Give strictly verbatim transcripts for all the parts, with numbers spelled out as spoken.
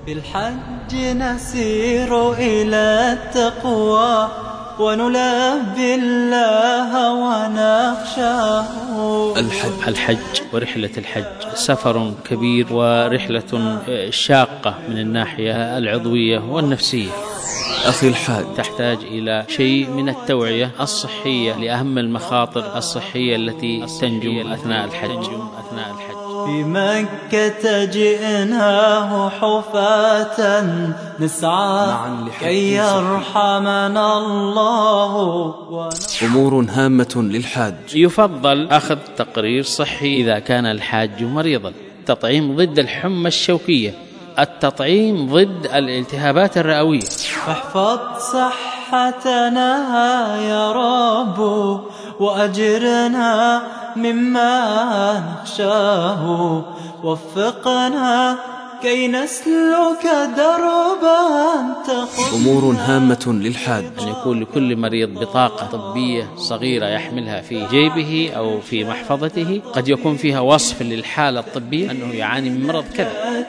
في الحج نسير إلى التقوى ونلبي الله ونخشاه. الحج, الحج ورحلة الحج سفر كبير ورحلة شاقة من الناحية العضوية والنفسية. أخي الحاج، تحتاج إلى شيء من التوعية الصحية لأهم المخاطر الصحية التي تنجم أثناء الحج. في مكة جئناه حفاة نسعى كي يرحمنا الله. أمور هامة للحاج. يفضل أخذ تقرير صحي إذا كان الحاج مريضا. التطعيم ضد الحمى الشوكية، التطعيم ضد الالتهابات الرئوية. احفظ صحتنا يا رب وأجرنا مما نخشاه، وفقنا كي نسلك دربا تخطى. أمور هامة للحاج. أن يكون لكل مريض بطاقة طبية صغيرة يحملها في جيبه أو في محفظته، قد يكون فيها وصف للحالة الطبية أنه يعاني من مرض كذا.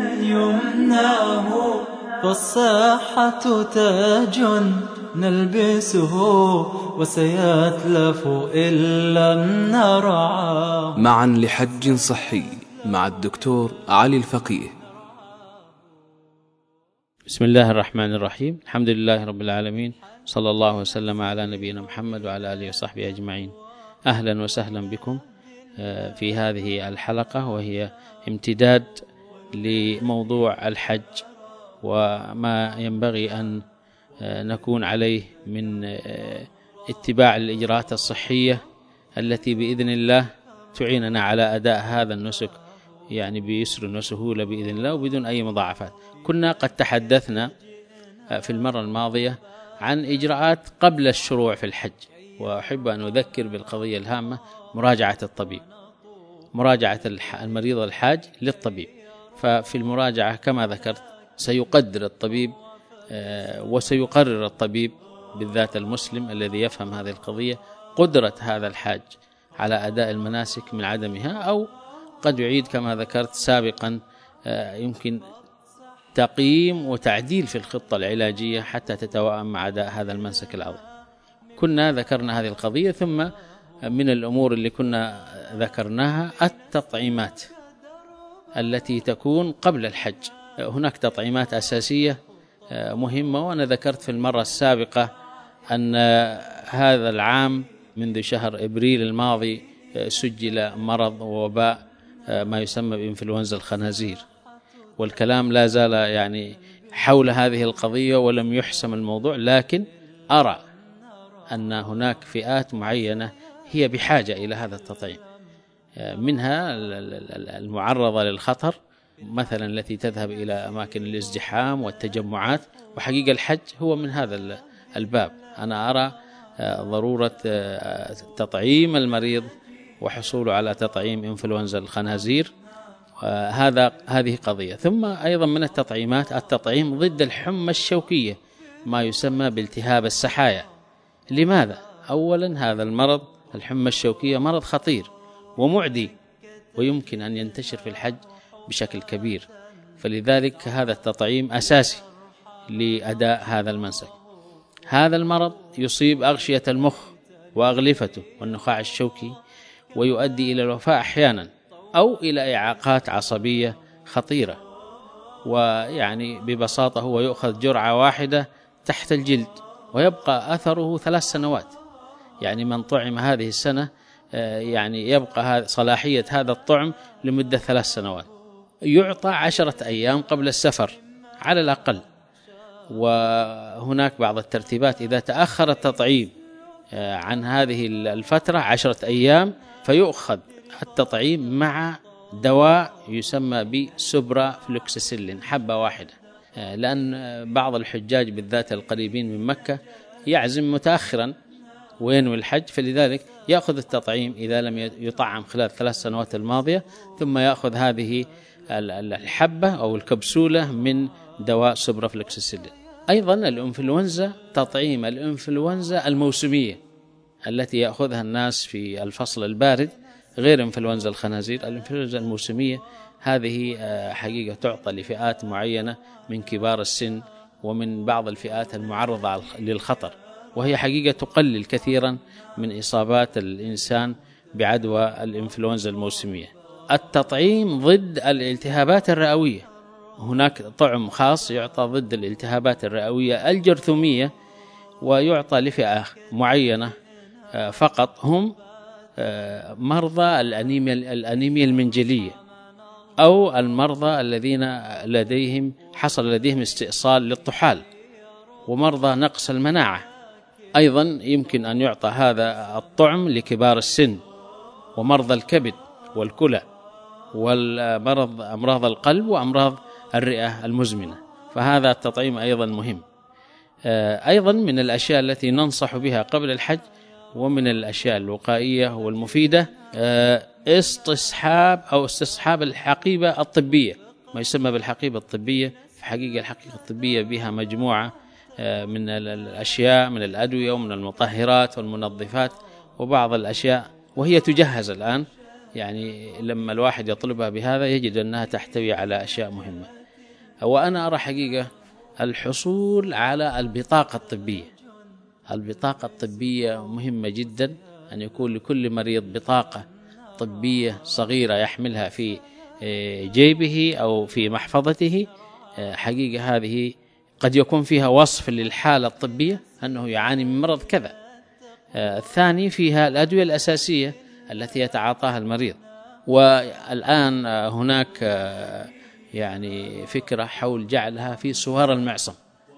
يمناه فالصحة تاج نلبسه وسيتلف إن لم نرعاه. معا لحج صحي مع الدكتور علي الفقيه. بسم الله الرحمن الرحيم. الحمد لله رب العالمين، صلى الله وسلم على نبينا محمد وعلى آله وصحبه أجمعين. أهلا وسهلا بكم في هذه الحلقة، وهي امتداد لموضوع الحج وما ينبغي أن نكون عليه من اتباع الإجراءات الصحية التي بإذن الله تعيننا على أداء هذا النسك يعني بيسر وسهولة بإذن الله وبدون أي مضاعفات. كنا قد تحدثنا في المرة الماضية عن إجراءات قبل الشروع في الحج، وأحب أن أذكر بالقضية الهامة: مراجعة الطبيب، مراجعة المريض الحاج للطبيب. ففي المراجعة كما ذكرت سيقدر الطبيب وسيقرر الطبيب بالذات المسلم الذي يفهم هذه القضية قدرة هذا الحاج على أداء المناسك من عدمها، أو قد يعيد كما ذكرت سابقا يمكن تقييم وتعديل في الخطة العلاجية حتى تتوائم مع أداء هذا المنسك العظيم. كنا ذكرنا هذه القضية. ثم من الأمور اللي كنا ذكرناها التطعيمات التي تكون قبل الحج. هناك تطعيمات أساسية مهمة، وأنا ذكرت في المرة السابقة أن هذا العام منذ شهر إبريل الماضي سجل مرض ووباء ما يسمى بإنفلونزا الخنازير، والكلام لا زال يعني حول هذه القضية ولم يحسم الموضوع، لكن أرى أن هناك فئات معينة هي بحاجة إلى هذا التطعيم، منها المعرضة للخطر مثلا التي تذهب إلى أماكن الازدحام والتجمعات، وحقيقة الحج هو من هذا الباب. أنا أرى ضرورة تطعيم المريض وحصوله على تطعيم إنفلونزا الخنازير، هذا هذه قضية. ثم أيضا من التطعيمات التطعيم ضد الحمى الشوكية ما يسمى بالتهاب السحايا. لماذا؟ أولا هذا المرض الحمى الشوكية مرض خطير ومعدي ويمكن أن ينتشر في الحج بشكل كبير، فلذلك هذا التطعيم أساسي لأداء هذا المنسك. هذا المرض يصيب أغشية المخ وأغلفته والنخاع الشوكي، ويؤدي إلى الوفاة أحيانا أو إلى إعاقات عصبية خطيرة. ويعني ببساطة هو يؤخذ جرعة واحدة تحت الجلد ويبقى أثره ثلاث سنوات. يعني من طعم هذه السنة يعني يبقى صلاحية هذا الطعم لمدة ثلاث سنوات. يعطى عشرة أيام قبل السفر على الأقل. وهناك بعض الترتيبات إذا تأخر التطعيم عن هذه الفترة عشرة أيام فيؤخذ التطعيم مع دواء يسمى بسوبرا فلوكسيسيلين حبة واحدة، لأن بعض الحجاج بالذات القريبين من مكة يعزم متأخرا وينوي الحج، فلذلك يأخذ التطعيم إذا لم يطعم خلال ثلاث سنوات الماضية، ثم يأخذ هذه الحبة أو الكبسولة من دواء سوبرا فلوكسيسيلين. أيضا الإنفلونزا، تطعيم الإنفلونزا الموسمية التي يأخذها الناس في الفصل البارد، غير إنفلونزا الخنازير. الإنفلونزا الموسمية هذه حقيقة تعطى لفئات معينة من كبار السن ومن بعض الفئات المعرضة للخطر، وهي حقيقة تقلل كثيرا من إصابات الإنسان بعدوى الإنفلونزا الموسمية. التطعيم ضد الالتهابات الرئوية، هناك طعم خاص يعطى ضد الالتهابات الرئوية الجرثومية، ويعطى لفئة معينة فقط، هم مرضى الأنيميا الأنيميا المنجلية، أو المرضى الذين لديهم حصل لديهم استئصال للطحال، ومرضى نقص المناعة. أيضا يمكن أن يعطى هذا الطعم لكبار السن ومرضى الكبد والكلى والمرض أمراض القلب وأمراض الرئة المزمنة، فهذا التطعيم أيضا مهم. أيضا من الأشياء التي ننصح بها قبل الحج ومن الأشياء الوقائية والمفيدة استصحاب أو استصحاب الحقيبة الطبية، ما يسمى بالحقيبة الطبية. في حقيقة الحقيبة الطبية بها مجموعة من الأشياء، من الأدوية ومن المطهرات والمنظفات وبعض الأشياء، وهي تجهز الآن، يعني لما الواحد يطلبها بهذا يجد أنها تحتوي على أشياء مهمة. وأنا أرى حقيقة الحصول على البطاقة الطبية. البطاقة الطبية مهمة جدا، أن يكون لكل مريض بطاقة طبية صغيرة يحملها في جيبه أو في محفظته. حقيقة هذه قد يكون فيها وصف للحالة الطبية أنه يعاني من مرض كذا. الثاني فيها الأدوية الأساسية التي يتعاطاها المريض. والآن هناك يعني فكرة حول جعلها في سوار المعصم.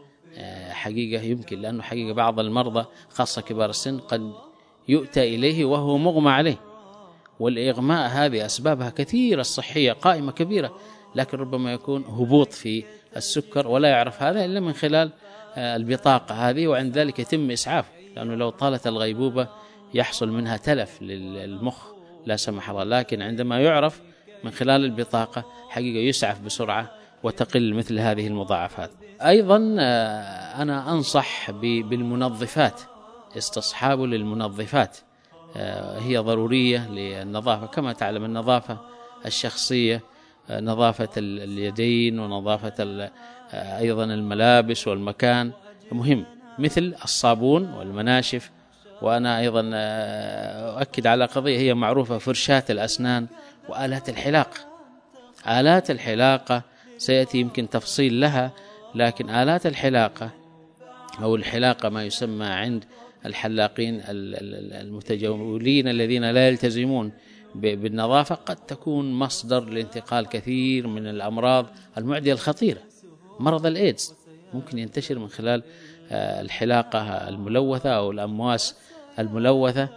حقيقة يمكن، لأنه حقيقة بعض المرضى خاصة كبار السن قد يؤتى إليه وهو مغمى عليه، والإغماء هذه أسبابها كثيرة الصحية قائمة كبيرة، لكن ربما يكون هبوط في السكر ولا يعرف هذا إلا من خلال البطاقة هذه، وعند ذلك يتم إسعافه، لأنه لو طالت الغيبوبة يحصل منها تلف للمخ لا سمح الله. لكن عندما يعرف من خلال البطاقة حقيقة يسعف بسرعة وتقل مثل هذه المضاعفات. أيضا أنا أنصح بالمنظفات، استصحابه للمنظفات، هي ضرورية للنظافة. كما تعلم النظافة الشخصية، نظافة اليدين ونظافة أيضا الملابس والمكان مهم، مثل الصابون والمناشف. وأنا أيضا أؤكد على قضية هي معروفة، فرشاة الأسنان وآلات الحلاقة. آلات الحلاقة سيأتي يمكن تفصيل لها، لكن آلات الحلاقة أو الحلاقة ما يسمى عند الحلاقين المتجولين الذين لا يلتزمون بالنظافة قد تكون مصدر لانتقال كثير من الأمراض المعدية الخطيرة. مرض الإيدز ممكن ينتشر من خلال الحلاقة الملوثة أو الأمواس الملوثة.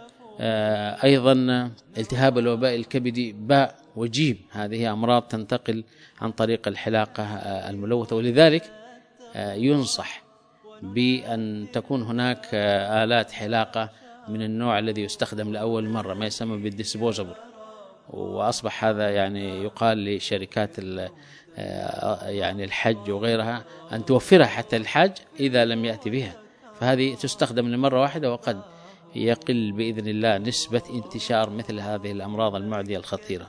أيضا التهاب الوباء الكبدي باء وجيم، هذه أمراض تنتقل عن طريق الحلاقة الملوثة، ولذلك ينصح بأن تكون هناك آلات حلاقة من النوع الذي يستخدم لأول مرة، ما يسمى بالديسبوزابل. وأصبح هذا يعني يقال لشركات يعني الحج وغيرها أن توفرها حتى الحاج إذا لم يأتي بها، فهذه تستخدم لمرة واحدة، وقد يقل بإذن الله نسبة انتشار مثل هذه الأمراض المعدية الخطيرة.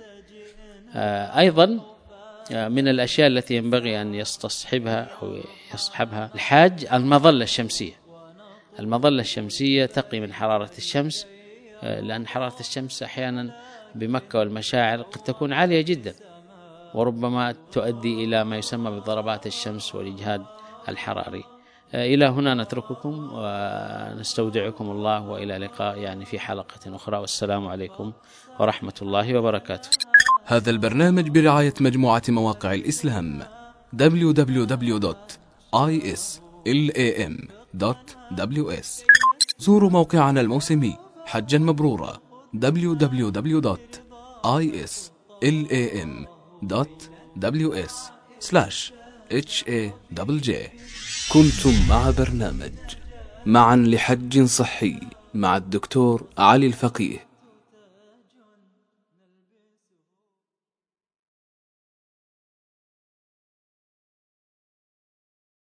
أيضا من الأشياء التي ينبغي أن يستصحبها أو يصحبها الحاج المظلة الشمسية. المظلة الشمسية تقي من حرارة الشمس، لأن حرارة الشمس أحيانا بمكة والمشاعر قد تكون عالية جدا، وربما تؤدي إلى ما يسمى بضربات الشمس والإجهاد الحراري. إلى هنا نترككم ونستودعكم الله، وإلى لقاء يعني في حلقة أخرى، والسلام عليكم ورحمة الله وبركاته. هذا البرنامج برعاية مجموعة مواقع الإسلام دبليو دبليو دبليو دوت آي إس إل إيه إم دوت دبليو إس. زوروا موقعنا الموسمي حجا مبرورا دبليو دبليو دبليو دوت آي إس إل إيه إم دوت دبليو إس سلاش إتش إيه دبل جي. كنتم مع برنامج معا لحج صحي مع الدكتور علي الفقيه.